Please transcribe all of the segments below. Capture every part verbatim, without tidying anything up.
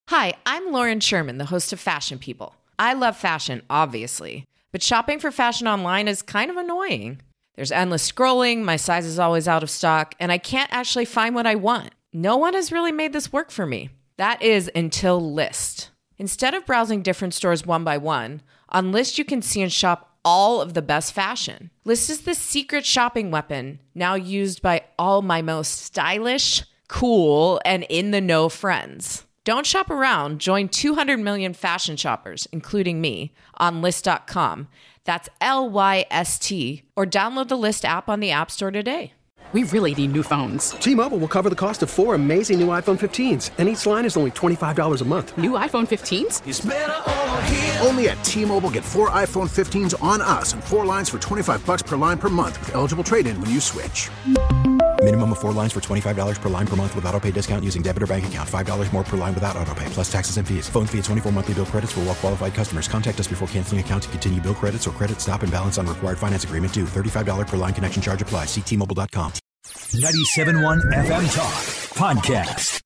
Hi, I'm Lauren Sherman, the host of Fashion People. I love fashion, obviously, but shopping for fashion online is kind of annoying. There's endless scrolling, my size is always out of stock, and I can't actually find what I want. No one has really made this work for me. That is until Lyst. Instead of browsing different stores one by one, on Lyst you can see and shop all of the best fashion. Lyst is the secret shopping weapon, now used by all my most stylish, cool, and in-the-know friends. Don't shop around. Join two hundred million fashion shoppers, including me, on Lyst dot com. That's L Y S T. Or download the Lyst app on the App Store today. We really need new phones. T-Mobile will cover the cost of four amazing new iPhone fifteens, and each line is only twenty-five dollars a month. New iPhone fifteens? It's better over here. Only at T-Mobile, get four iPhone fifteens on us and four lines for twenty-five dollars per line per month with eligible trade-in when you switch. Minimum of four lines for twenty-five dollars per line per month with autopay discount using debit or bank account. five dollars more per line without autopay, plus taxes and fees. Phone fee at twenty-four monthly bill credits for well-qualified customers. Contact us before canceling account to continue bill credits or credit stop and balance on required finance agreement due. thirty-five dollars per line connection charge applies. See T Mobile dot com. ninety-seven point one F M Talk Podcast.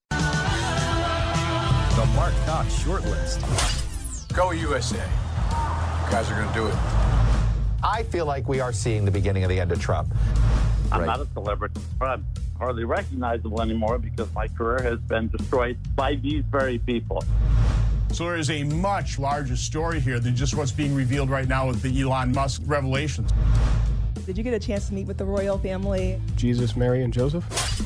The Mark Cox Shortlist. Go U S A. You guys are going to do it. I feel like we are seeing the beginning of the end of Trump. I'm right. not a celebrity. I'm hardly recognizable anymore because my career has been destroyed by these very people. So there is a much larger story here than just what's being revealed right now with the Elon Musk revelations. Did you get a chance to meet with the royal family? Jesus, Mary, and Joseph?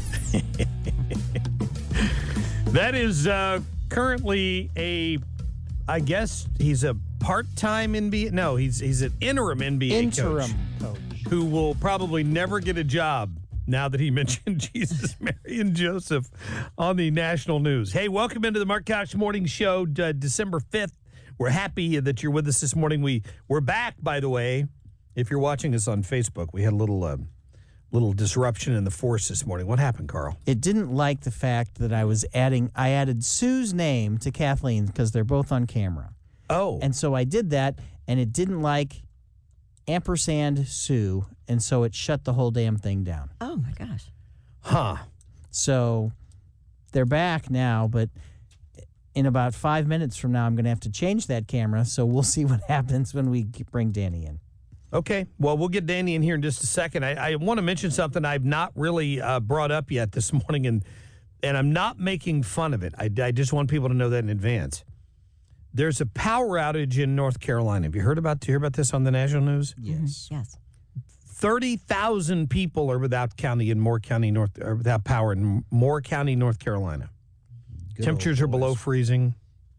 That is uh, currently a, I guess he's a part-time N B A. No, he's he's an interim N B A interim coach, coach who will probably never get a job now that he mentioned Jesus, Mary, and Joseph on the national news. Hey, welcome into the Mark Cox Morning Show, uh, December fifth. We're happy that you're with us this morning. We, we're back, by the way. If you're watching us on Facebook, we had a little uh, little disruption in the force this morning. What happened, Carl? It didn't like the fact that I was adding, I added Sue's name to Kathleen's because they're both on camera. Oh. And so I did that, and it didn't like ampersand Sue, and so it shut the whole damn thing down. Oh, my gosh. Huh. So they're back now, but in about five minutes from now, I'm going to have to change that camera, so we'll see what happens when we bring Danny in. Okay. Well, we'll get Danny in here in just a second. I, I want to mention something I've not really uh, brought up yet this morning, and and I'm not making fun of it. I, I just want people to know that in advance. There's a power outage in North Carolina. Have you heard about, do you hear about this on the national news? Yes. Mm-hmm. Yes. thirty thousand people are without county in Moore County, North, or without power in Moore County, North Carolina. Good Temperatures are boys. below freezing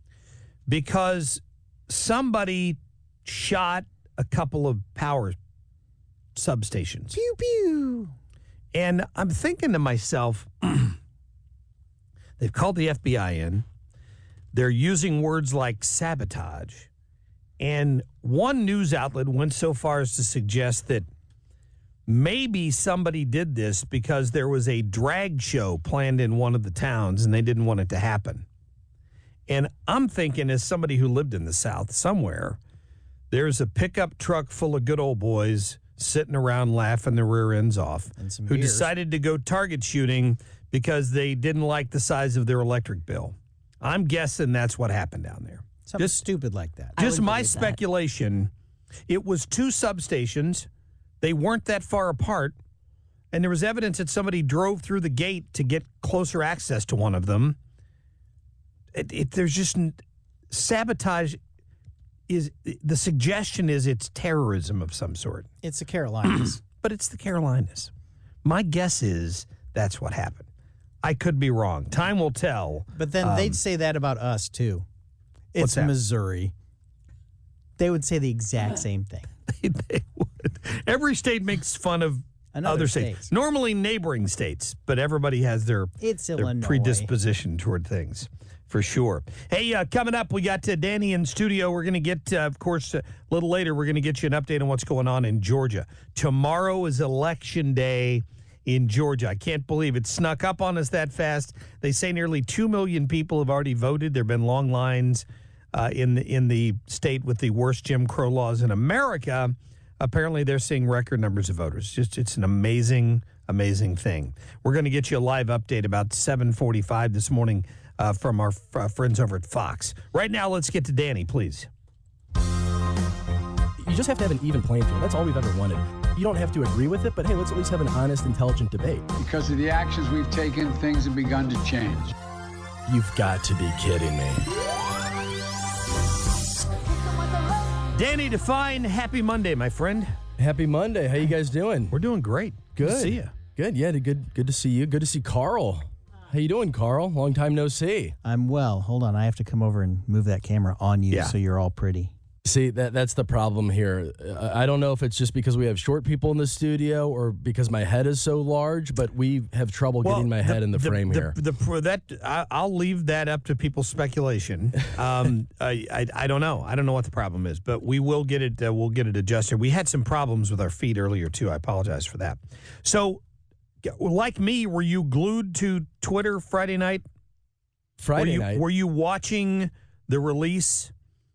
because somebody shot a couple of power substations. Pew, pew. And I'm thinking to myself, they've called the F B I in. They're using words like sabotage. And one news outlet went so far as to suggest that maybe somebody did this because there was a drag show planned in one of the towns and they didn't want it to happen. And I'm thinking, as somebody who lived in the South somewhere, there's a pickup truck full of good old boys sitting around laughing their rear ends off who beers. decided to go target shooting because they didn't like the size of their electric bill. I'm guessing that's what happened down there. Something just, stupid like that. Just my believe that. speculation. It was two substations. They weren't that far apart. And there was evidence that somebody drove through the gate to get closer access to one of them. It, it, there's just sabotage. Is the suggestion is it's terrorism of some sort. It's the Carolinas. But it's the Carolinas. My guess is that's what happened. I could be wrong. Time will tell. But then Um, they'd say that about us, too. What's It's that? Missouri. They would say the exact same thing. they, they would. Every state makes fun of Another other states. states. Normally neighboring states, but everybody has their, It's their Illinois. predisposition toward things. For sure. Hey, uh, coming up, we got uh, Danny in studio. We're going to get, uh, of course, uh, a little later, we're going to get you an update on what's going on in Georgia. Tomorrow is Election Day in Georgia. I can't believe it snuck up on us that fast. They say nearly two million people have already voted. There have been long lines uh, in, the, in the state with the worst Jim Crow laws in America. Apparently, they're seeing record numbers of voters. Just It's an amazing, amazing thing. We're going to get you a live update about seven forty-five this morning uh, from our f- uh, friends over at Fox. Right now, let's get to Danny, please. You just have to have an even playing field. That's all we've ever wanted. You don't have to agree with it, but hey, let's at least have an honest, intelligent debate. Because of the actions we've taken, things have begun to change. You've got to be kidding me. Danny Devine, happy Monday, my friend. Happy Monday. How you guys doing? We're doing great. Good. Good to see you. Good. Yeah, good good to see you. Good to see Carl. How you doing, Carl? Long time no see. I'm well. Hold on. I have to come over and move that camera on you Yeah. so you're all pretty. See, that that's the problem here. Uh, I don't know if it's just because we have short people in the studio or because my head is so large, but we have trouble Well, getting my head in the, frame the, here. The, the, that I, I'll leave that up to people's speculation. Um, I, I I don't know. I don't know what the problem is, but we will get it. Uh, we'll get it adjusted. We had some problems with our feed earlier too. I apologize for that. So, like me, were you glued to Twitter Friday night? Friday were you, night. Were you watching the release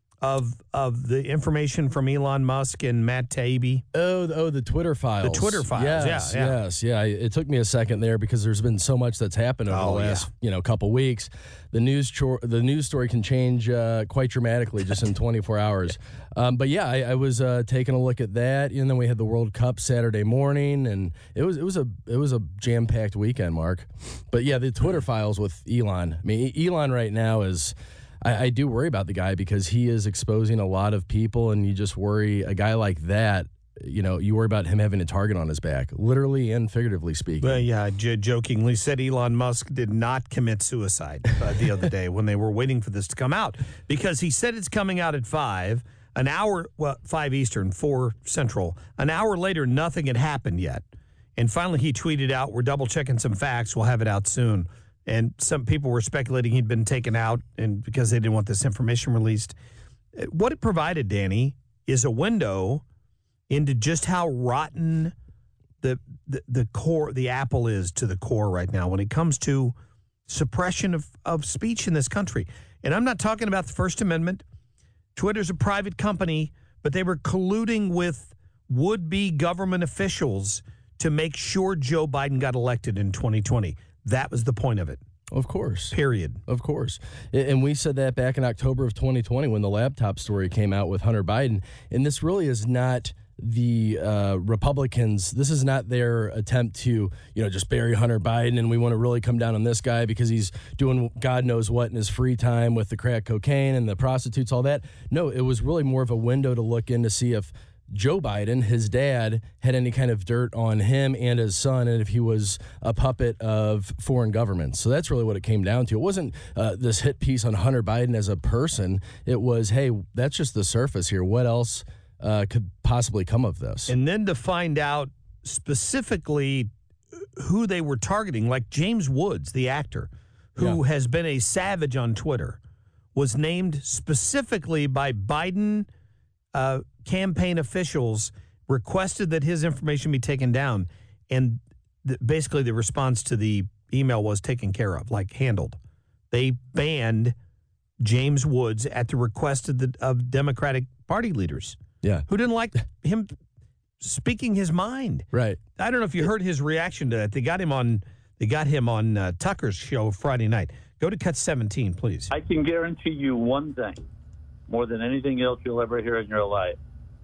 of of the information from Elon Musk and Matt Taibbi? Oh, the- oh, the Twitter files. The Twitter files, Yes, yeah, yeah. yes, yeah. It took me a second there because there's been so much that's happened over Oh, the last, yeah. you know, couple weeks. The news, chor- the news story can change uh, quite dramatically just in twenty-four hours. Um, but yeah, I, I was uh, taking a look at that, and then we had the World Cup Saturday morning, and it was it was a it was a jam packed weekend, Mark. But yeah, the Twitter files with Elon. I mean, Elon right now is. I, I do worry about the guy because he is exposing a lot of people, and you just worry a guy like that. You know, you worry about him having a target on his back, literally and figuratively speaking. Well, yeah, I j- jokingly said Elon Musk did not commit suicide uh, the other day when they were waiting for this to come out, because he said it's coming out at five, an hour, well, five Eastern, four Central. An hour later, nothing had happened yet. And finally, he tweeted out, we're double checking some facts. We'll have it out soon. And some people were speculating he'd been taken out and because they didn't want this information released. What it provided, Danny, is a window into just how rotten the, the the core, the apple is to the core right now when it comes to suppression of, of speech in this country. And I'm not talking about the First Amendment. Twitter's a private company, but they were colluding with would-be government officials to make sure Joe Biden got elected in twenty twenty. That was the point of it. Of course. Period. Of course. And we said that back in October of twenty twenty when the laptop story came out with Hunter Biden. And this really is not the uh, Republicans. This is not their attempt to, you know, just bury Hunter Biden and we want to really come down on this guy because he's doing God knows what in his free time with the crack cocaine and the prostitutes, all that. No, it was really more of a window to look in to see if Joe Biden, his dad, had any kind of dirt on him and his son, and if he was a puppet of foreign governments. So that's really what it came down to. It wasn't uh, this hit piece on Hunter Biden as a person. It was, hey, that's just the surface here. What else uh, could possibly come of this? And then to find out specifically who they were targeting, like James Woods, the actor, who Yeah. has been a savage on Twitter, was named specifically by Biden uh, campaign officials, requested that his information be taken down, and th- basically the response to the email was taken care of, like handled. They banned James Woods at the request of the of Democratic Party leaders, yeah, who didn't like him speaking his mind. Right. I don't know if you heard his reaction to that. They got him on. They got him on uh, Tucker's show Friday night. Go to Cut seventeen, please. I can guarantee you one thing, more than anything else you'll ever hear in your life.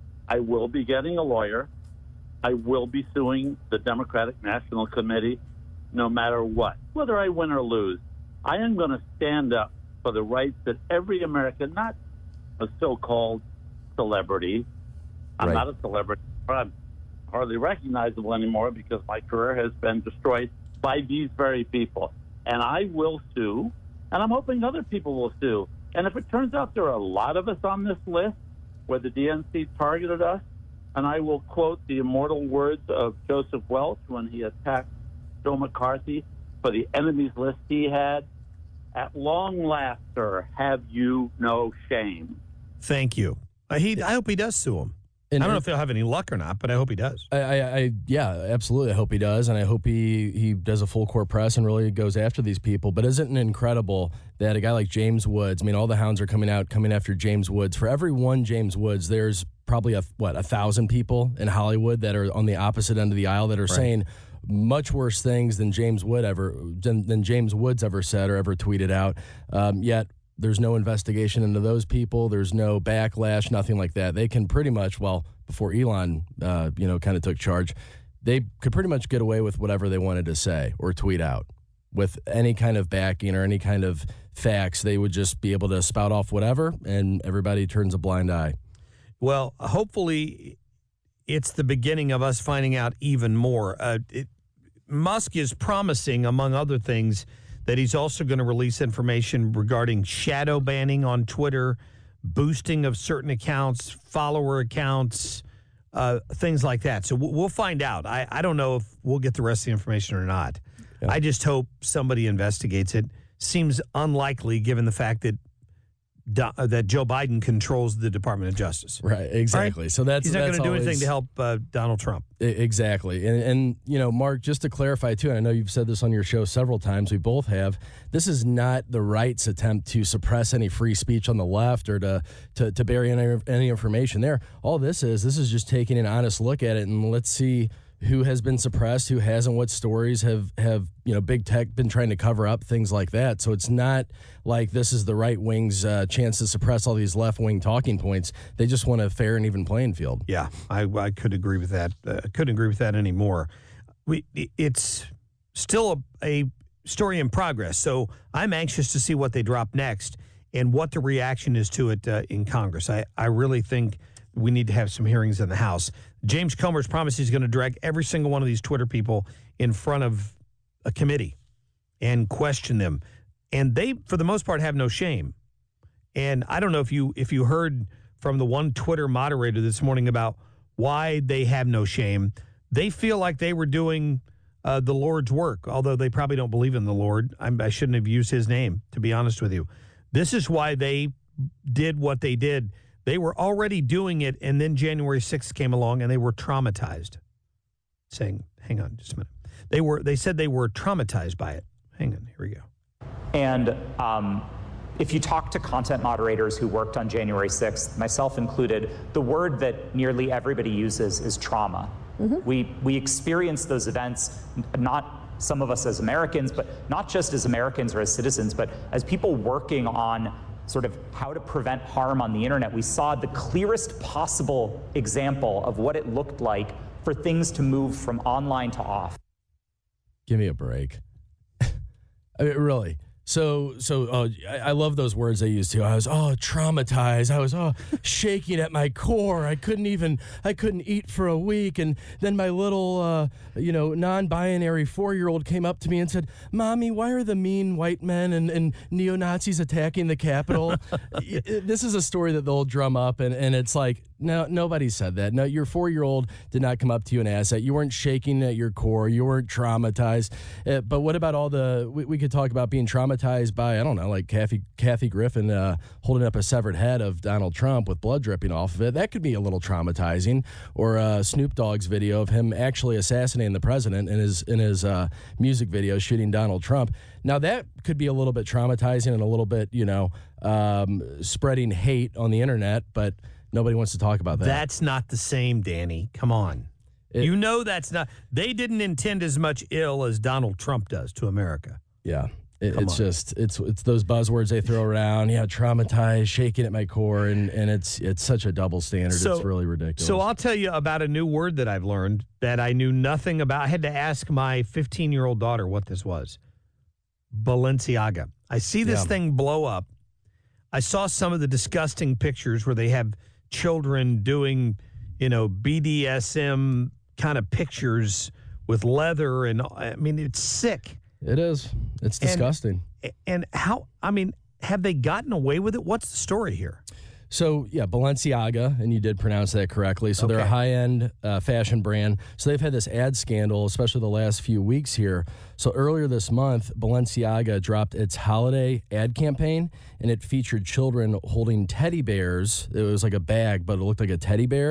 I will be getting a lawyer. I will be suing the Democratic National Committee no matter what, whether I win or lose. I am going to stand up for the rights that every American, not a so-called celebrity. I'm Right. not a celebrity. I'm hardly recognizable anymore because my career has been destroyed by these very people. And I will sue, and I'm hoping other people will sue. And if it turns out there are a lot of us on this list where the D N C targeted us, and I will quote the immortal words of Joseph Welch when he attacked Joe McCarthy for the enemies list he had, at long last, sir, have you no shame. Thank you. Uh, he, I hope he does sue him. And I don't know it- if he'll have any luck or not, but I hope he does. I, I, I, yeah, absolutely. I hope he does, and I hope he, he does a full court press and really goes after these people. But isn't it incredible that a guy like James Woods? I mean, all the hounds are coming out, coming after James Woods. For every one James Woods, there's probably a what a thousand people in Hollywood that are on the opposite end of the aisle that are Right. saying much worse things than James Wood ever than, than James Woods ever said or ever tweeted out. Um, yet there's no investigation into those people. There's no backlash, nothing like that. They can pretty much, well, before Elon, uh, you know, kind of took charge, they could pretty much get away with whatever they wanted to say or tweet out with any kind of backing or any kind of facts. They would just be able to spout off whatever, and everybody turns a blind eye. Well, hopefully it's the beginning of us finding out even more. Uh, it, Musk is promising, among other things, that he's also going to release information regarding shadow banning on Twitter, boosting of certain accounts, follower accounts, uh, things like that. So we'll find out. I, I don't know if we'll get the rest of the information or not. Yeah. I just hope somebody investigates it. Seems unlikely given the fact that Do, uh, that Joe Biden controls the Department of Justice. Right, exactly. Right? So that's he's not going to do anything to help uh, Donald Trump. Exactly. And, and, you know, Mark, just to clarify, too, and I know you've said this on your show several times, we both have, this is not the right's attempt to suppress any free speech on the left or to, to, to bury any, any information there. All this is, this is just taking an honest look at it, and let's see who has been suppressed, who hasn't, what stories have, have you know, big tech been trying to cover up, things like that. So it's not like this is the right wing's uh, chance to suppress all these left wing talking points. They just want a fair and even playing field. Yeah, I, I could agree with that. I uh, couldn't agree with that anymore. We, it's still a, a story in progress, so I'm anxious to see what they drop next and what the reaction is to it uh, in Congress. I, I really think we need to have some hearings in the House. James Comer's promised he's going to drag every single one of these Twitter people in front of a committee and question them. And they, for the most part, have no shame. And I don't know if you if you heard from the one Twitter moderator this morning about why they have no shame. They feel like they were doing uh, the Lord's work, although they probably don't believe in the Lord. I'm, I shouldn't have used his name, to be honest with you. This is why they did what they did. They were already doing it, and then January sixth came along, and they were traumatized. Saying, hang on just a minute. They were. They said they were traumatized by it. Hang on, here we go. And um, if you talk to content moderators who worked on January sixth, myself included, the word that nearly everybody uses is trauma. Mm-hmm. We, we experience those events, not some of us as Americans, but not just as Americans or as citizens, but as people working on sort of how to prevent harm on the internet. We saw the clearest possible example of what it looked like for things to move from online to off. Give me a break. I mean, really. So, so oh, I, I love those words they used too. I was, oh, traumatized. I was, oh, shaking at my core. I couldn't even, I couldn't eat for a week. And then my little, uh, you know, non-binary four-year-old came up to me and said, Mommy, why are the mean white men and, and neo-Nazis attacking the Capitol? This is a story that they'll drum up, and, and it's like, no, nobody said that. No, your four-year-old did not come up to you and ask that. You weren't shaking at your core. You weren't traumatized. Uh, but what about all the, we, we could talk about being traumatized by, I don't know, like Kathy, Kathy Griffin uh, holding up a severed head of Donald Trump with blood dripping off of it. That could be a little traumatizing. Or uh, Snoop Dogg's video of him actually assassinating the president in his, in his uh, music video shooting Donald Trump. Now, that could be a little bit traumatizing and a little bit, you know, um, spreading hate on the internet, but nobody wants to talk about that. That's not the same, Danny. Come on. It, you know that's not. They didn't intend as much ill as Donald Trump does to America. Yeah. It, it's on. just, it's it's those buzzwords they throw around. Yeah, traumatized, shaking at my core, and, and it's it's such a double standard. So, it's really ridiculous. So I'll tell you about a new word that I've learned that I knew nothing about. I had to ask my fifteen-year-old daughter what this was. Balenciaga. I see this yeah. thing blow up. I saw some of the disgusting pictures where they have children doing, you know, B D S M kind of pictures with leather, and I mean, it's sick. It is. It's disgusting. And, and how, I mean, have they gotten away with it? What's the story here? So, yeah, Balenciaga, and you did pronounce that correctly. So okay. They're a high-end uh, fashion brand. So they've had this ad scandal, especially the last few weeks here. So earlier this month, Balenciaga dropped its holiday ad campaign, and it featured children holding teddy bears. It was like a bag, but it looked like a teddy bear.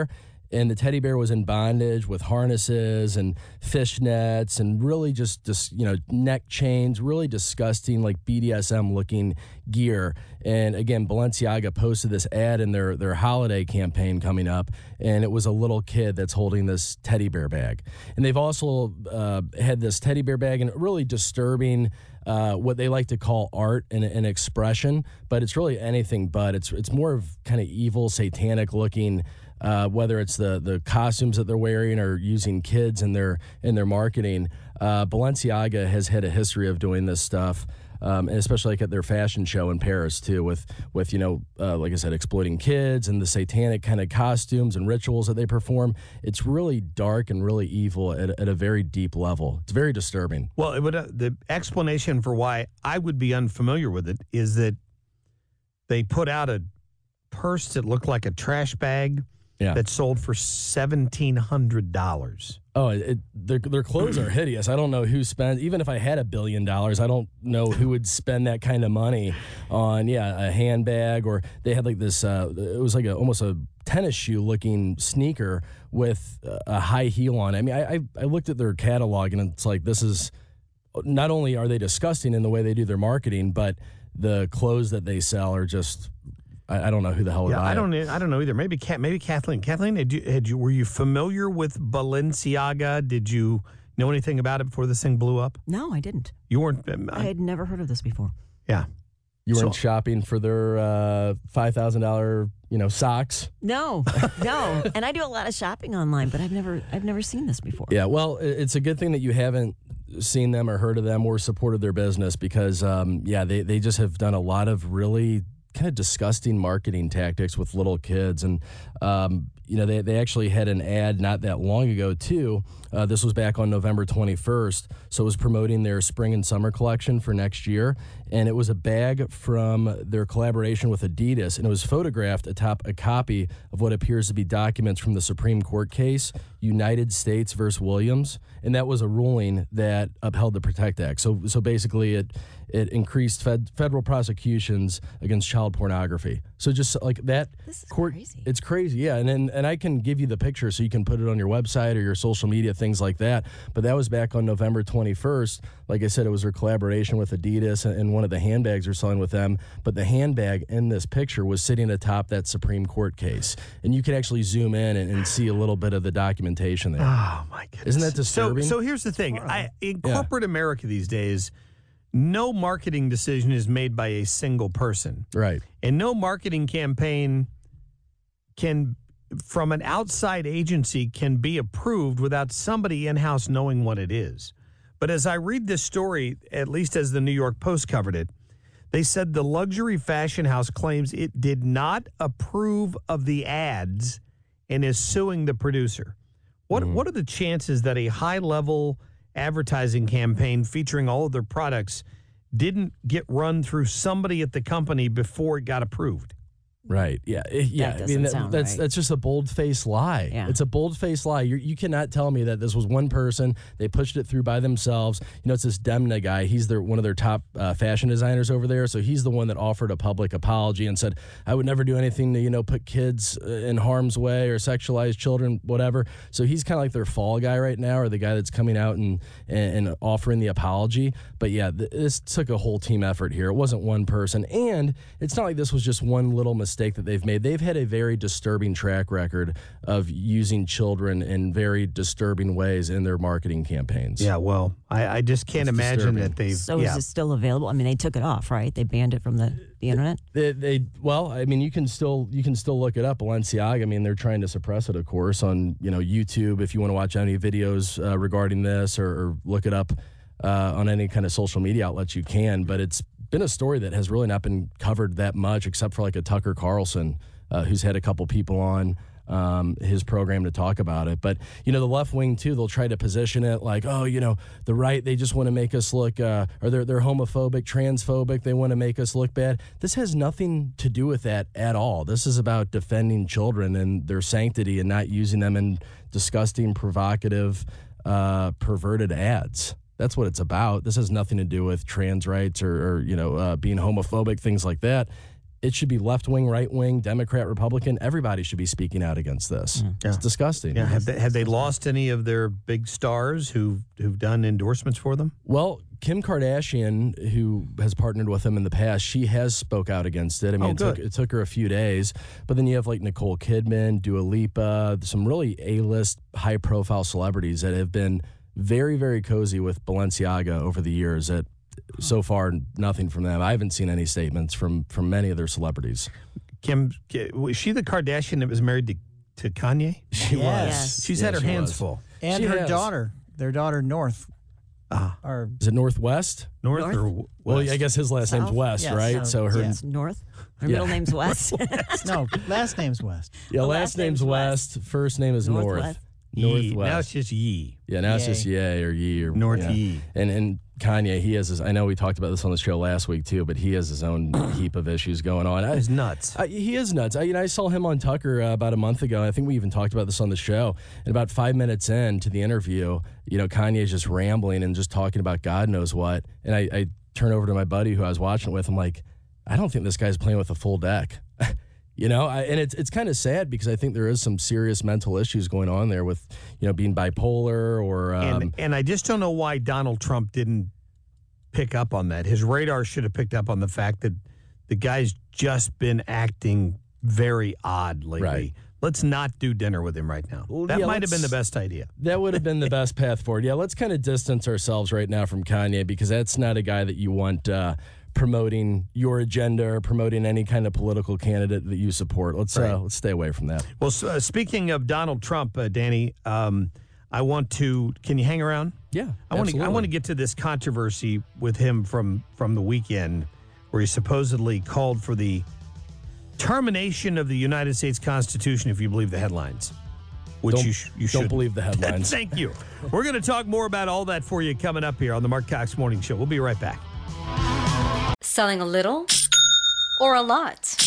and the teddy bear was in bondage with harnesses and fishnets and really just, just you know, neck chains, really disgusting, like B D S M looking gear. And again, Balenciaga posted this ad in their, their holiday campaign coming up, and it was a little kid that's holding this teddy bear bag. And they've also uh, had this teddy bear bag and really disturbing Uh, what they like to call art and, and expression, but it's really anything but. It's it's more of kind of evil, satanic looking, uh, whether it's the the costumes that they're wearing or using kids in their in their marketing. Uh, Balenciaga has had a history of doing this stuff. Um, and especially like at their fashion show in Paris too, with with you know, uh, like I said, exploiting kids and the satanic kind of costumes and rituals that they perform. It's really dark and really evil at, at a very deep level. It's very disturbing. Well, it would, uh, the explanation for why I would be unfamiliar with it is that they put out a purse that looked like a trash bag yeah. that sold for seventeen hundred dollars. Oh, it, their their clothes are hideous. I don't know who spent, even if I had a billion dollars, I don't know who would spend that kind of money on, yeah, a handbag. Or they had like this, uh, it was like a, almost a tennis shoe looking sneaker with a high heel on it. I mean, I, I, I looked at their catalog and it's like, this is, not only are they disgusting in the way they do their marketing, but the clothes that they sell are just, I, I don't know who the hell would yeah, buy I don't. it. I don't know either. Maybe maybe Kathleen. Kathleen, had you, had you were you familiar with Balenciaga? Did you know anything about it before this thing blew up? No, I didn't. You weren't. Um, I had never heard of this before. Yeah, you weren't so, shopping for their uh, five thousand dollar, you know, socks. No, no. And I do a lot of shopping online, but I've never I've never seen this before. Yeah, well, it's a good thing that you haven't seen them or heard of them or supported their business because, um, yeah, they they just have done a lot of really kind of disgusting marketing tactics with little kids. And, um, you know, they, they actually had an ad not that long ago, too. Uh, this was back on November twenty-first. So it was promoting their spring and summer collection for next year. And it was a bag from their collaboration with Adidas. And it was photographed atop a copy of what appears to be documents from the Supreme Court case, United States versus Williams. And that was a ruling that upheld the PROTECT Act. So, so basically, it it increased fed, federal prosecutions against child pornography. So just like that, this is court, crazy. It's crazy, yeah. And then, and I can give you the picture so you can put it on your website or your social media, things like that. But that was back on November twenty-first. Like I said, it was their collaboration with Adidas, and, and one of the handbags they're selling with them. But the handbag in this picture was sitting atop that Supreme Court case, and you can actually zoom in and, and see a little bit of the documentation there. Oh my goodness! Isn't that disturbing? So, so here's the thing: I, in corporate yeah. America these days, no marketing decision is made by a single person, right? And no marketing campaign can, from an outside agency, can be approved without somebody in-house knowing what it is. But as I read this story, at least as the New York Post covered it, they said the luxury fashion house claims it did not approve of the ads and is suing the producer. What mm. what are the chances that a high-level advertising campaign featuring all of their products didn't get run through somebody at the company before it got approved? Right. Yeah. Yeah. That I mean, that, sound that's right. that's just a bold-faced lie. Yeah. It's a bold-faced lie. You're, you cannot tell me that this was one person. They pushed it through by themselves. You know, it's this Demna guy. He's their one of their top uh, fashion designers over there. So he's the one that offered a public apology and said, "I would never do anything to, you know, put kids in harm's way or sexualize children, whatever." So he's kind of like their fall guy right now, or the guy that's coming out and and, and offering the apology. But yeah, th- this took a whole team effort here. It wasn't one person, and it's not like this was just one little mistake that they've made. They've had a very disturbing track record of using children in very disturbing ways in their marketing campaigns. Yeah, well, I, I just can't It's imagine disturbing. that they've... So yeah. is it still available? I mean, they took it off, right? They banned it from the, the internet? They, they well, I mean, you can still you can still look it up. Balenciaga. I mean, they're trying to suppress it, of course, on you know YouTube. If you want to watch any videos uh, regarding this, or, or look it up uh, on any kind of social media outlets, you can. But it's been a story that has really not been covered that much, except for like a Tucker Carlson, uh, who's had a couple people on um, his program to talk about it. But, you know, the left wing, too, they'll try to position it like, oh, you know, the right, they just want to make us look, uh, or they're, they're homophobic, transphobic, they want to make us look bad. This has nothing to do with that at all. This is about defending children and their sanctity and not using them in disgusting, provocative, uh, perverted ads. That's what it's about. This has nothing to do with trans rights or, or you know, uh, being homophobic, things like that. it should be left wing, right wing, Democrat, Republican. Everybody should be speaking out against this. Mm. It's Yeah. disgusting. Yeah, have they, have they lost any of their big stars who who've done endorsements for them? Well, Kim Kardashian, who has partnered with him in the past, she has spoke out against it. I mean, Oh, it, took, good. it took her a few days. But then you have like Nicole Kidman, Dua Lipa, some really A-list, high-profile celebrities that have been very, very cozy with Balenciaga over the years. That so far, nothing from them. I haven't seen any statements from from many of their celebrities. Kim, was she the Kardashian that was married to, to Kanye? She Yes. was. Yes. She's Yeah, had her she hands was. full. And She her has. daughter, their daughter North. Ah. Or Is it Northwest? North, North? or w- Well, west? I guess his last name's South? West, Yes, right? South. So her Yeah. It's North. Her Yeah. middle name's West. no, last name's West. yeah, The last, last name's name's West. First name is North. Northwest. Yee. Northwest. Now it's just Yee. Yeah, now it's Yay. just Ye or Ye or North yeah. Ye. And and Kanye, he has his. I know we talked about this on the show last week too, but he has his own heap of issues going on. I, He's nuts. I, he is nuts. I, you know, I saw him on Tucker uh, about a month ago. I think we even talked about this on the show. And about five minutes into the interview, you know, Kanye's just rambling and just talking about God knows what. And I, I turn over to my buddy who I was watching it with. I'm like, I don't think this guy's playing with a full deck. You know, I, and it's it's kind of sad because I think there is some serious mental issues going on there with, you know, being bipolar or. Um, and, and I just don't know why Donald Trump didn't pick up on that. His radar should have picked up on the fact that the guy's just been acting very odd lately. Right. Let's not do dinner with him right now. Well, That yeah, might have been the let's- best idea. That would have been the best path forward. Yeah, let's kind of distance ourselves right now from Kanye because that's not a guy that you want uh, promoting your agenda or promoting any kind of political candidate that you support. Let's Right. uh, let's stay away from that. Well, so, uh, speaking of Donald Trump, uh, Danny, um, I want to. Can you hang around? Yeah, I want to. I absolutely. want to get to this controversy with him from from the weekend, where he supposedly called for the termination of the United States Constitution, if you believe the headlines. Which Don't- you, sh- you don't should believe the headlines. Thank you. We're going to talk more about all that for you coming up here on the Mark Cox Morning Show. We'll be right back. Selling a little or a lot?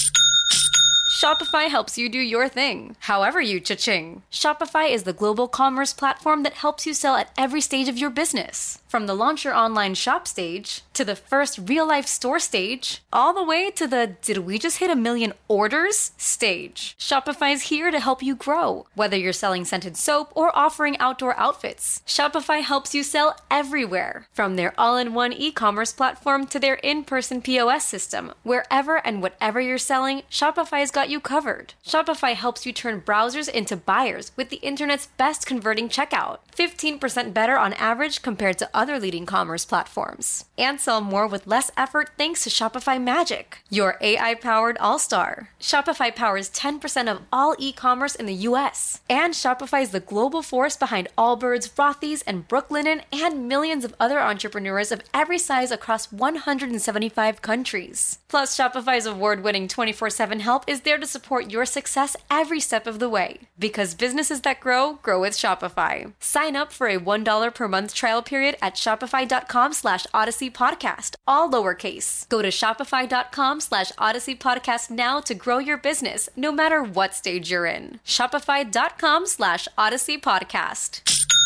Shopify helps you do your thing, however you cha-ching. Shopify is the global commerce platform that helps you sell at every stage of your business. From the launch your online shop stage, to the first real-life store stage, all the way to the did we just hit a million orders stage. Shopify's here to help you grow. Whether you're selling scented soap or offering outdoor outfits, Shopify helps you sell everywhere. From their all-in-one e-commerce platform to their in-person P O S system, wherever and whatever you're selling, Shopify's got you covered. Shopify helps you turn browsers into buyers with the internet's best converting checkout. fifteen percent better on average compared to other leading commerce platforms. And sell more with less effort thanks to Shopify Magic, your A I-powered all-star. Shopify powers ten percent of all e-commerce in the U S. And Shopify is the global force behind Allbirds, Rothy's, and Brooklinen, and millions of other entrepreneurs of every size across one hundred seventy-five countries. Plus, Shopify's award-winning twenty-four seven help is there to support your success every step of the way. Because businesses that grow, grow with Shopify. Sign up for a one dollar per month trial period at shopify.com slash Odyssey Podcast, all lowercase. Go to shopify.com slash Odyssey Podcast now to grow your business, no matter what stage you're in. Shopify.com slash Odyssey Podcast.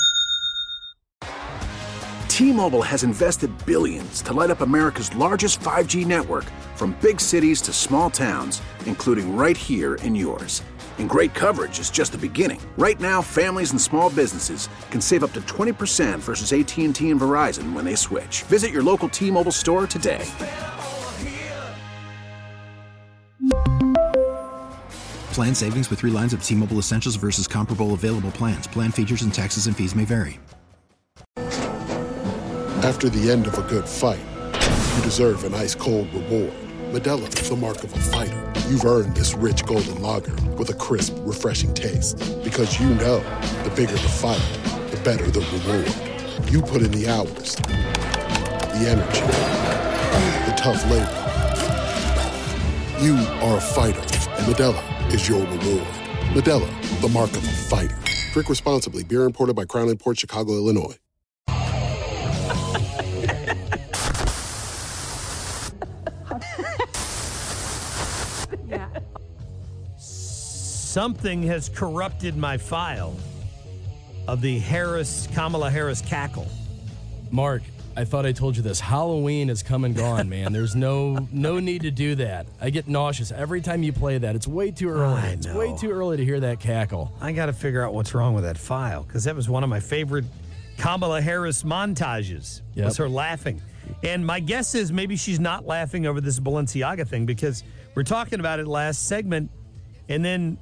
T-Mobile has invested billions to light up America's largest five G network, from big cities to small towns, including right here in yours. And great coverage is just the beginning. Right now, families and small businesses can save up to twenty percent versus A T and T and Verizon when they switch. Visit your local T-Mobile store today. Plan savings with three lines of T-Mobile Essentials versus comparable available plans. Plan features and taxes and fees may vary. After the end of a good fight, you deserve an ice-cold reward. Modelo is the mark of a fighter. You've earned this rich golden lager with a crisp, refreshing taste. Because you know, the bigger the fight, the better the reward. You put in the hours, the energy, the tough labor. You are a fighter, and Modelo is your reward. Modelo, the mark of a fighter. Drink responsibly. Beer imported by Crown Imports, Chicago, Illinois. Something has corrupted my file of the Harris, Kamala Harris cackle. Mark, I thought I told you this. Halloween has come and gone, man. There's no no need to do that. I get nauseous every time you play that. It's way too early. I It's know. way too early to hear that cackle. I got to figure out what's wrong with that file because that was one of my favorite Kamala Harris montages. Yep. Was her laughing. And my guess is maybe she's not laughing over this Balenciaga thing because we're talking about it last segment. And then,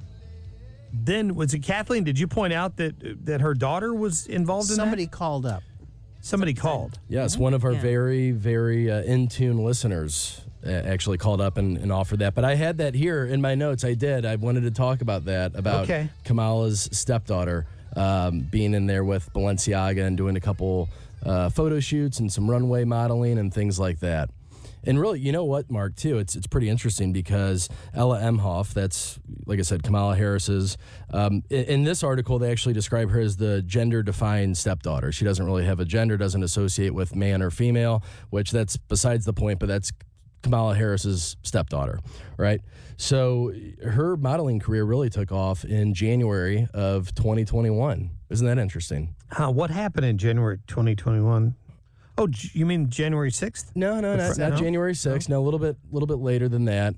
then was it Kathleen? Did you point out that that her daughter was involved in Somebody that? called up. Somebody called. Yes, one of our Yeah. very, very uh, in-tune listeners uh, actually called up and, and offered that. But I had that here in my notes. I did. I wanted to talk about that, about Okay. Kamala's stepdaughter um, being in there with Balenciaga and doing a couple uh, photo shoots and some runway modeling and things like that. And really, you know what, Mark, too? It's it's pretty interesting because Ella Emhoff, that's, like I said, Kamala Harris's, um, in, in this article, they actually describe her as the gender-defined stepdaughter. She doesn't really have a gender, doesn't associate with man or female, which that's besides the point, but that's Kamala Harris's stepdaughter, right? So her modeling career really took off in January of twenty twenty-one. Isn't that interesting? Huh, what happened in January twenty twenty-one? Oh, J- you mean January sixth? No, no, not, not January sixth. No, a little bit, little bit later than that.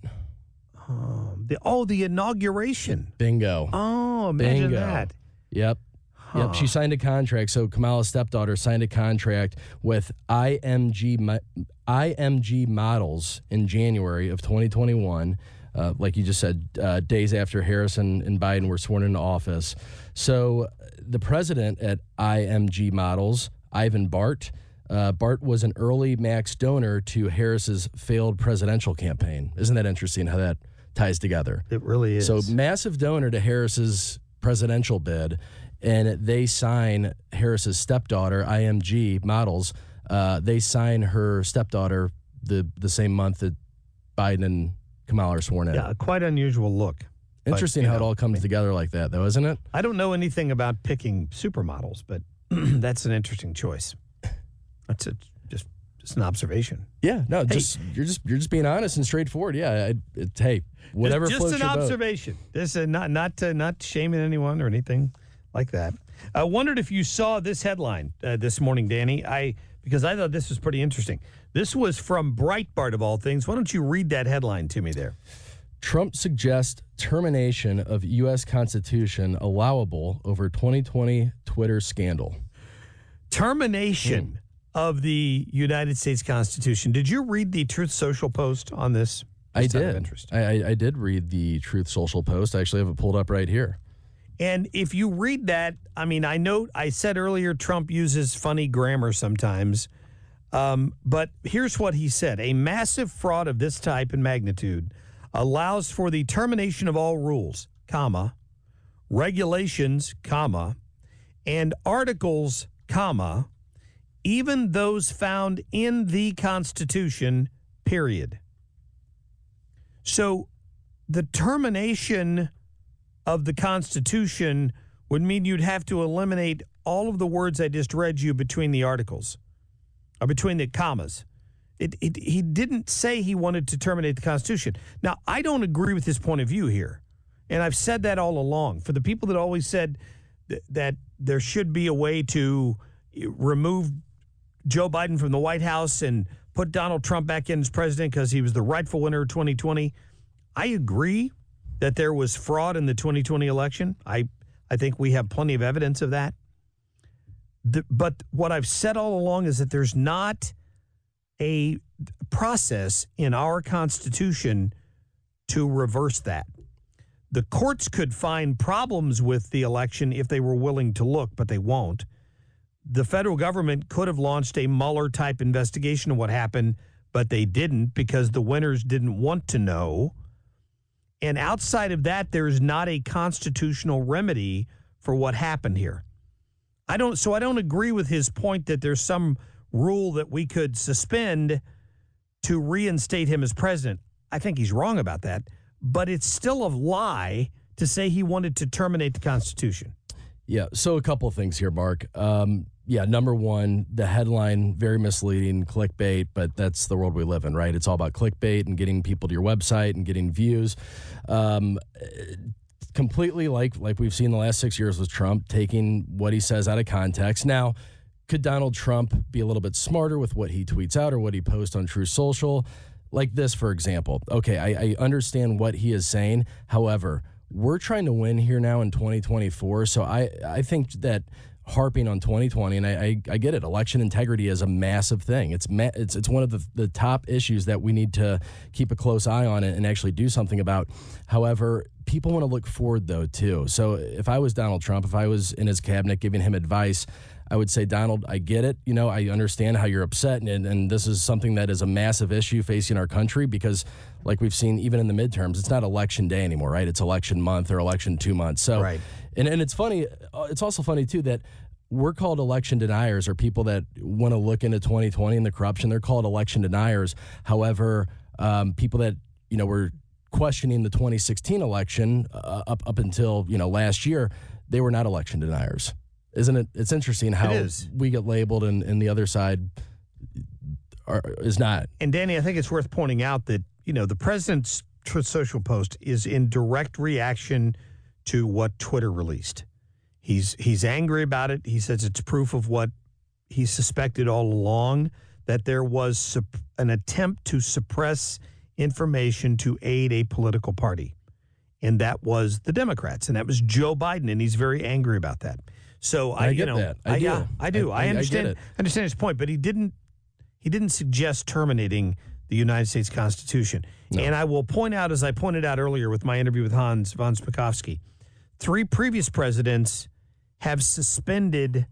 Um, the, oh, the inauguration. Bingo. Oh, imagine Bingo. that. Yep. Yep. She signed a contract. So Kamala's stepdaughter signed a contract with I M G Mo- I M G Models in January of twenty twenty-one. Uh, like you just said, uh, days after Harris and, and Biden were sworn into office. So the president at I M G Models, Ivan Bart, uh, Bart was an early max donor to Harris's failed presidential campaign. Isn't that interesting how that ties together? It really is. So massive donor to Harris's presidential bid, and they sign Harris's stepdaughter, I M G Models. Uh, they sign her stepdaughter the the same month that Biden and Kamala are sworn in. Yeah, quite unusual look. But, Interesting you how it know, all comes together like that, though, isn't it? I don't know anything about picking supermodels, but that's an interesting choice. That's a, just just an observation. Yeah, no, Hey. just you're just you're just being honest and straightforward. Yeah, I, it, hey, whatever just, floats just an your boat. observation. This is not not uh, not shaming anyone or anything like that. I wondered if you saw this headline uh, this morning, Danny. I because I thought this was pretty interesting. This was from Breitbart of all things. Why don't you read that headline to me there? Trump suggests termination of U S Constitution allowable over twenty twenty Twitter scandal. Termination of the United States Constitution. Did you read the Truth Social post on this? I Just out of did. interest. I, I, I did read the Truth Social post. I actually have it pulled up right here. And if you read that, I mean, I know I said earlier Trump uses funny grammar sometimes, um, but here's what he said. A massive fraud of this type and magnitude allows for the termination of all rules, comma, regulations, comma, and articles, comma, even those found in the Constitution, period. So the termination of the Constitution would mean you'd have to eliminate all of the words I just read you between the articles, or between the commas. It, it, he didn't say he wanted to terminate the Constitution. Now, I don't agree with his point of view here, and I've said that all along. For the people that always said th- that there should be a way to remove Joe Biden from the White House and put Donald Trump back in as president because he was the rightful winner of twenty twenty, I agree that there was fraud in the twenty twenty election. I, I think we have plenty of evidence of that. The, but what I've said all along is that there's not a process in our Constitution to reverse that. The courts could find problems with the election if they were willing to look, but they won't. The federal government could have launched a Mueller-type investigation of what happened, but they didn't because the winners didn't want to know. And outside of that, there's not a constitutional remedy for what happened here. I don't. So I don't agree with his point that there's some rule that we could suspend to reinstate him as president. I think he's wrong about that, but it's still a lie to say he wanted to terminate the Constitution. Yeah, so a couple of things here, Mark. Um, yeah, number one, the headline, very misleading, clickbait, but that's the world we live in, right? It's all about clickbait and getting people to your website and getting views. Um, completely like like we've seen the last six years with Trump, taking what he says out of context. Now, could Donald Trump be a little bit smarter with what he tweets out or what he posts on True Social? Like this, for example. Okay, I, I understand what he is saying. However, we're trying to win here now in twenty twenty-four. So I, I think that harping on twenty twenty, and I, I, I get it, election integrity is a massive thing. It's ma- it's it's one of the, the top issues that we need to keep a close eye on and actually do something about. However, people want to look forward, though, too. So if I was Donald Trump, if I was in his cabinet giving him advice, I would say, Donald, I get it. You know, I understand how you're upset, and, and this is something that is a massive issue facing our country because, like we've seen even in the midterms, it's not election day anymore, right? It's election month or election two months. So, right. and, and it's funny. It's also funny, too, that we're called election deniers, or people that want to look into twenty twenty and the corruption. They're called election deniers. However, um, people that, you know, were questioning the twenty sixteen election uh, up, up until, you know, last year, they were not election deniers. Isn't it? It's interesting how it we get labeled and, and the other side are, is not. And Danny, I think it's worth pointing out that, you know, the president's Truth Social post is in direct reaction to what Twitter released. He's he's angry about it. He says it's proof of what he suspected all along, that there was sup- an attempt to suppress information to aid a political party. And that was the Democrats. And that was Joe Biden. And he's very angry about that. So I, I you get know, that. I, I do. Yeah, I do. I, I understand. I, get it. I understand his point, but he didn't. He didn't suggest terminating the United States Constitution. No. And I will point out, as I pointed out earlier with my interview with Hans von Spakovsky, three previous presidents have suspended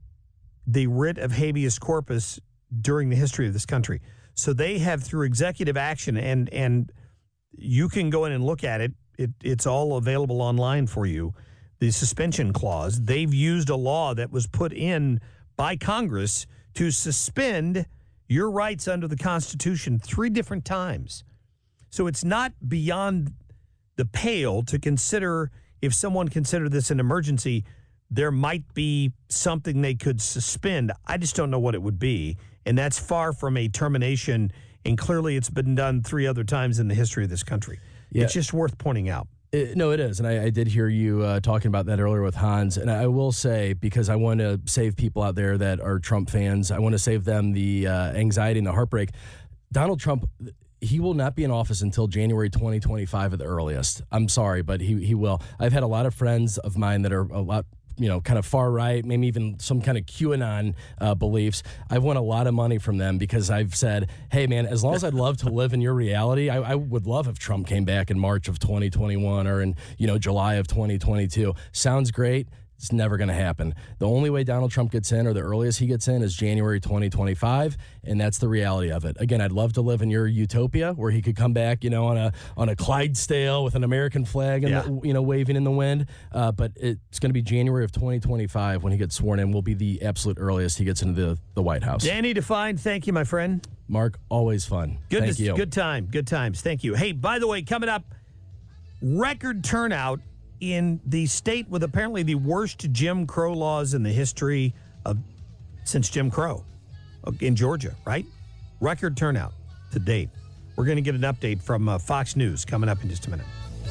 the writ of habeas corpus during the history of this country. So they have, through executive action, and and you can go in and look at it. It it's all available online for you. The suspension clause, they've used a law that was put in by Congress to suspend your rights under the Constitution three different times. So it's not beyond the pale to consider, if someone considered this an emergency, there might be something they could suspend. I just don't know what it would be. And that's far from a termination. And clearly it's been done three other times in the history of this country. Yeah. It's just worth pointing out. It, no, it is. And I, I did hear you uh, talking about that earlier with Hans. And I will say, because I want to save people out there that are Trump fans, I want to save them the uh, anxiety and the heartbreak. Donald Trump, he will not be in office until January twenty twenty-five at the earliest. I'm sorry, but he, he will. I've had a lot of friends of mine that are a lot, you know, kind of far right, maybe even some kind of QAnon uh, beliefs. I've won a lot of money from them because I've said, hey, man, as long as I'd love to live in your reality, I, I would love if Trump came back in March of twenty twenty-one or in, you know, July of twenty twenty-two. Sounds great. It's never going to happen. The only way Donald Trump gets in, or the earliest he gets in, is January twenty twenty-five, and that's the reality of it. Again, I'd love to live in your utopia where he could come back, you know, on a on a Clydesdale with an American flag and Yeah. the, you know, waving in the wind. Uh, but it's going to be January of twenty twenty-five when he gets sworn in. Will be the absolute earliest he gets into the, the White House. Danny Define, thank you, my friend. Mark, always fun. Good, Thank to, you. good time. Good times. Thank you. Hey, by the way, coming up, record turnout in the state with apparently the worst Jim Crow laws in the history of since Jim Crow in Georgia, right? Record turnout to date. We're going to get an update from uh, Fox News coming up in just a minute.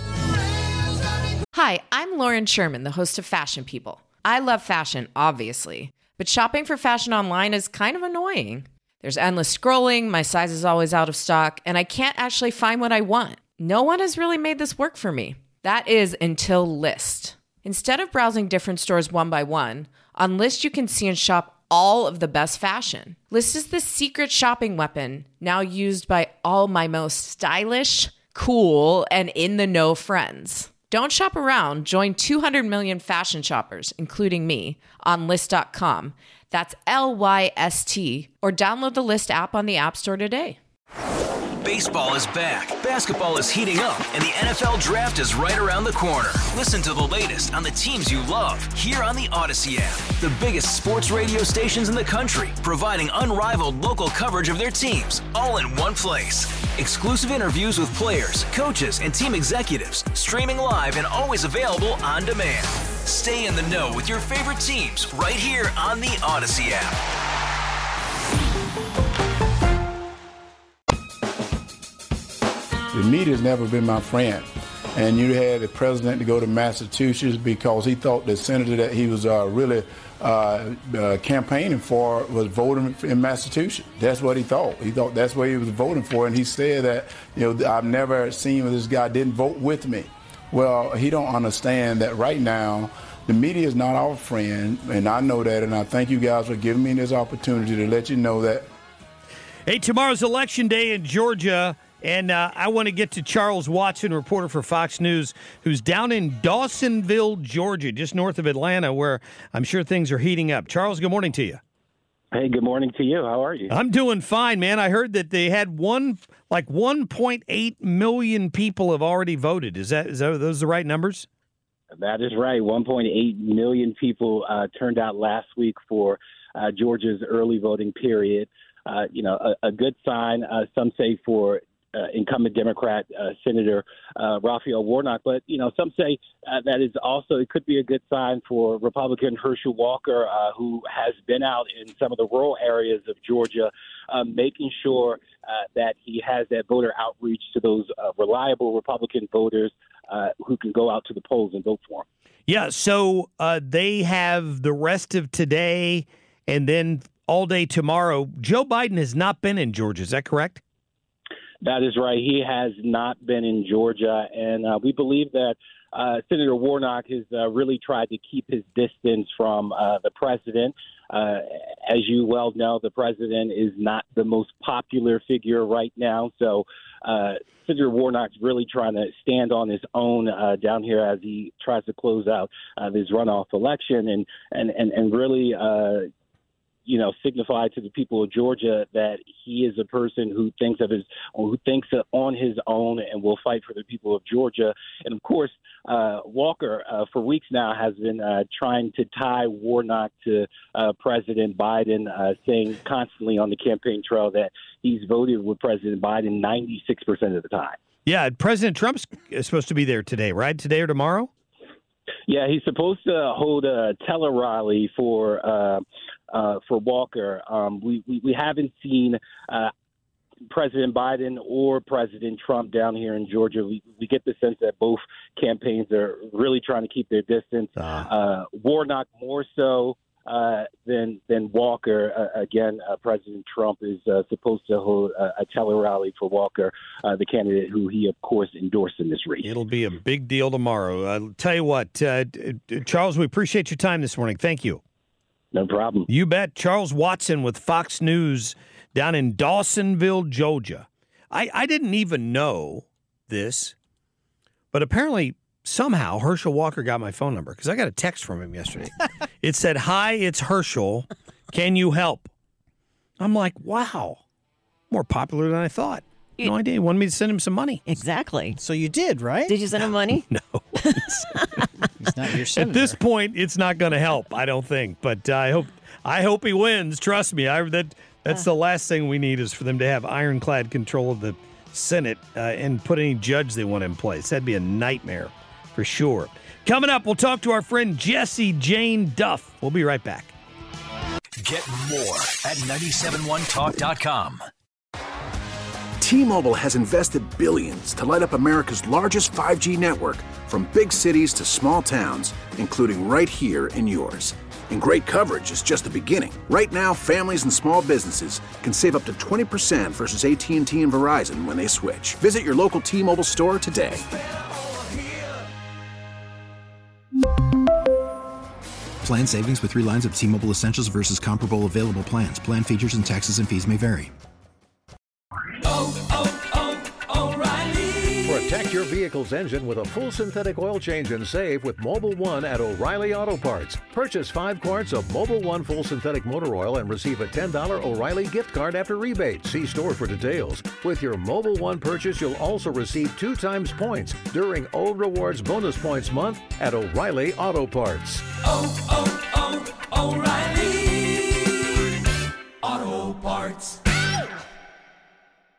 Hi, I'm Lauren Sherman, the host of Fashion People. I love fashion, obviously, but shopping for fashion online is kind of annoying. There's endless scrolling, my size is always out of stock, and I can't actually find what I want. No one has really made this work for me. That is until List. Instead of browsing different stores one by one, on List you can see and shop all of the best fashion. List is the secret shopping weapon now used by all my most stylish, cool, and in-the-know friends. Don't shop around. Join two hundred million fashion shoppers, including me, on list dot com. That's L Y S T. Or download the List app on the App Store today. Baseball is back, basketball is heating up, and the N F L Draft is right around the corner. Listen to the latest on the teams you love here on the Odyssey app. The biggest sports radio stations in the country, providing unrivaled local coverage of their teams, all in one place. Exclusive interviews with players, coaches, and team executives, streaming live and always available on demand. Stay in the know with your favorite teams right here on the Odyssey app. The media's never been my friend. and you had the president to go to Massachusetts because he thought the senator that he was uh, really uh, uh, campaigning for was voting in Massachusetts. That's what he thought. He thought that's what he was voting for, and he said that, you know, I've never seen where this guy didn't vote with me. Well, he don't understand that right now the media is not our friend, and I know that, and I thank you guys for giving me this opportunity to let you know that. Hey, tomorrow's Election Day in Georgia. And uh, I want to get to Charles Watson, reporter for Fox News, who's down in Dawsonville, Georgia, just north of Atlanta, where I'm sure things are heating up. Charles, good morning to you. Hey, good morning to you. How are you? I'm doing fine, man. I heard that they had one, like one point eight million people have already voted. Is that, is that are those the right numbers? That is right. one point eight million people uh, turned out last week for uh, Georgia's early voting period. Uh, you know, a, a good sign, uh, some say, for Uh, incumbent Democrat uh, Senator uh, Raphael Warnock. But, you know, some say uh, that is also, it could be a good sign for Republican Herschel Walker, uh, who has been out in some of the rural areas of Georgia, uh, making sure uh, that he has that voter outreach to those uh, reliable Republican voters uh, who can go out to the polls and vote for him. Yeah, so uh, they have the rest of today and then all day tomorrow. Joe Biden has not been in Georgia, is that correct? That is right. He has not been in Georgia, and uh, we believe that uh, Senator Warnock has uh, really tried to keep his distance from uh, the president. Uh, as you well know, the president is not the most popular figure right now, so uh, Senator Warnock's really trying to stand on his own uh, down here as he tries to close out uh, this runoff election and, and, and, and really uh, you know, signify to the people of Georgia that he is a person who thinks of his, who thinks on his own and will fight for the people of Georgia. And of course, uh, Walker, uh, for weeks now, has been uh, trying to tie Warnock to uh, President Biden, uh, saying constantly on the campaign trail that he's voted with President Biden ninety-six percent of the time. Yeah, President Trump's supposed to be there today, right? Today or tomorrow? Yeah, he's supposed to hold a tele-rally for uh, uh, for Walker. Um, we, we we haven't seen uh, President Biden or President Trump down here in Georgia. We we get the sense that both campaigns are really trying to keep their distance. Uh, uh, Warnock more so uh, than than Walker. Uh, again, uh, President Trump is uh, supposed to hold a, a tele-rally for Walker, uh, the candidate who he, of course, endorsed in this race. It'll be a big deal tomorrow. I'll tell you what, uh, Charles, we appreciate your time this morning. Thank you. No problem. You bet. Charles Watson with Fox News down in Dawsonville, Georgia. I, I didn't even know this, but apparently somehow Herschel Walker got my phone number because I got a text from him yesterday. It said, "Hi, it's Herschel. Can you help?" I'm like, wow, more popular than I thought. No idea. He wanted me to send him some money. Exactly. So you did, right? Did you send him money? No. He's not your senator. At this point, it's not going to help, I don't think. But uh, I hope I hope he wins. Trust me. I, that That's uh. the last thing we need is for them to have ironclad control of the Senate uh, and put any judge they want in place. That'd be a nightmare for sure. Coming up, we'll talk to our friend Jessie Jane Duff. We'll be right back. Get more at nine seven one talk dot com. T-Mobile has invested billions to light up America's largest five G network, from big cities to small towns, including right here in yours. And great coverage is just the beginning. Right now, families and small businesses can save up to twenty percent versus A T and T and Verizon when they switch. Visit your local T-Mobile store today. Plan savings with three lines of T-Mobile Essentials versus comparable available plans. Plan features and taxes and fees may vary. Oh, oh, oh, O'Reilly. Protect your vehicle's engine with a full synthetic oil change and save with Mobil one at O'Reilly Auto Parts. Purchase five quarts of Mobil one full synthetic motor oil and receive a ten dollars O'Reilly gift card after rebate. See store for details. With your Mobil one purchase, you'll also receive two times points during O Rewards Bonus Points Month at O'Reilly Auto Parts. Oh, oh, oh, O'Reilly Auto Parts.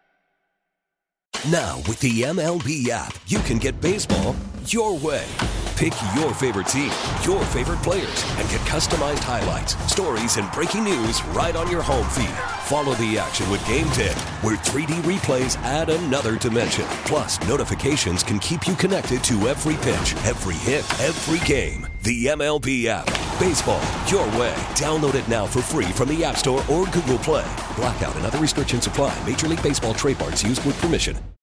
Now, with the M L B app, you can get baseball your way. Pick your favorite team, your favorite players, and get customized highlights, stories, and breaking news right on your home feed. Follow the action with Game Day, where three D replays add another dimension. Plus, notifications can keep you connected to every pitch, every hit, every game. The M L B app. Baseball, your way. Download it now for free from the App Store or Google Play. Blackout and other restrictions apply. Major League Baseball trademarks used with permission.